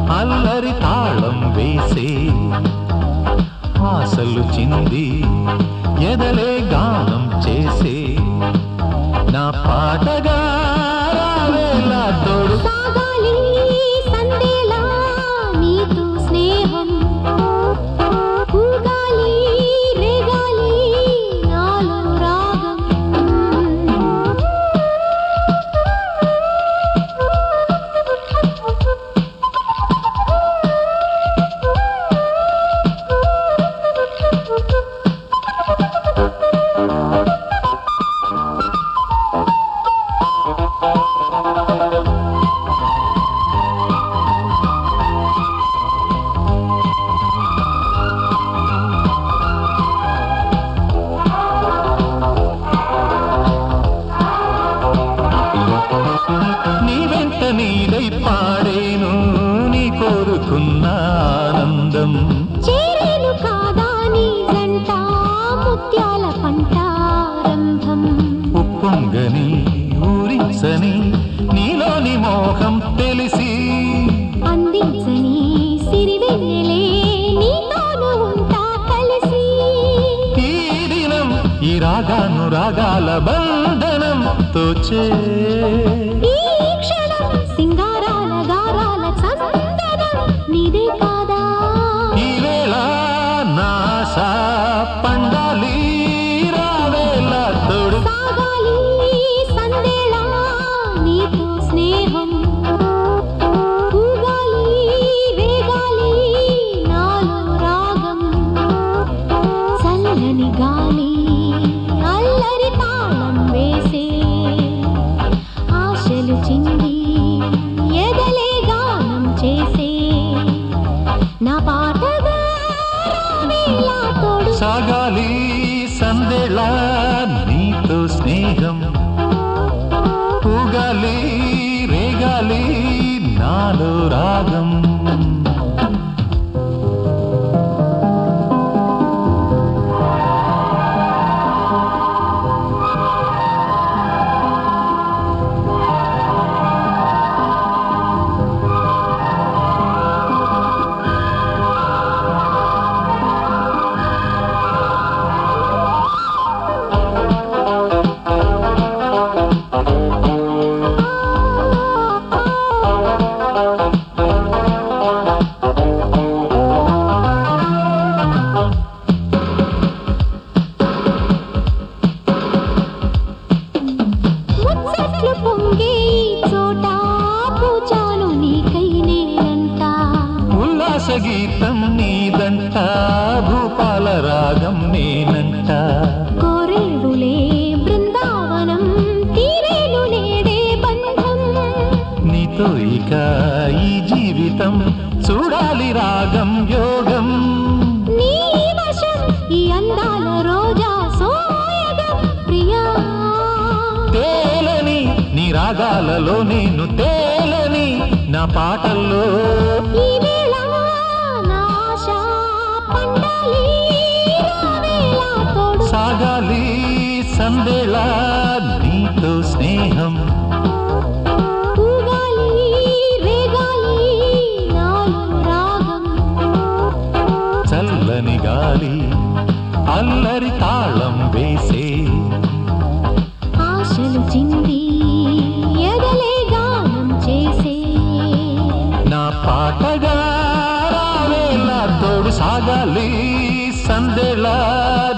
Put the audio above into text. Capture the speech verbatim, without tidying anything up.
అల్లరి తాళం వేసే ఆశలు చింది ఎదలే గానం చేసే నా పాటగా రావేలా తోడు సాగాలి సందేలా నీతో స్నేహం ఊగాలి రేగాలి నాలో రాగం నీ వెంట నీడై పాడేను నీ కోరుకున్న ఆనందం చేరేను కాదా నీ జంట ముత్యాల పంటారంభం ఉప్పొంగని ఊరించని నీలోని మోహం తెలిసి అందించని సిరివెన్నెలే నీతోను ఉంటా కలిసి ఈ దినం ఈ రాగాను రాగాల బంధనం తోచే ఈ క్షణం సింగారాల గారాల చందనం నీదే కాదా ఈ వేళ నాశ పండాలి రావేలా తోడు సాగాలి సందేలా నీతో స్నేహం ఊగాలి రేగాలి నాలో రాగం చల్లని గాలి అల్లరి తాళం వేసే ఆశలు చింది ఎదలే గానం చేసే నా పాటగా రావేలా తోడు సాగాలి సందేళ నీతో స్నేహం ఊగాలి రేగాలి నాలో రాగం ముచ్చట్లు పొంగే ఈ చోట పూజాను నీకై నేనంట ఉల్లాస గీతం నీదంట భూపాల రాగం నేనంట కోరేడులే బృందావనం తీరేను నేడే బంధం నీతో ఇక ఈ జీవితం చూడాలి రాగం యోగం నీ వశం ఈ అందాల రోజా సోయగం ప్రియా తేలని నీ రాగాలలో నేను తేలని నా పాటల్లో ఈ వేళ నా ఆశ పండాలి రావేలా తోడు సాగాలి సందేళ నీతో స్నేహం ఊగాలి రేగాలి నాలో రాగం చల్లని గాలి అల్లరి తాళం వేసే ఆశలు చింది ఎదలే గానం చేసే నా పాటగా రావేలా తోడు సాగాలి సందేళ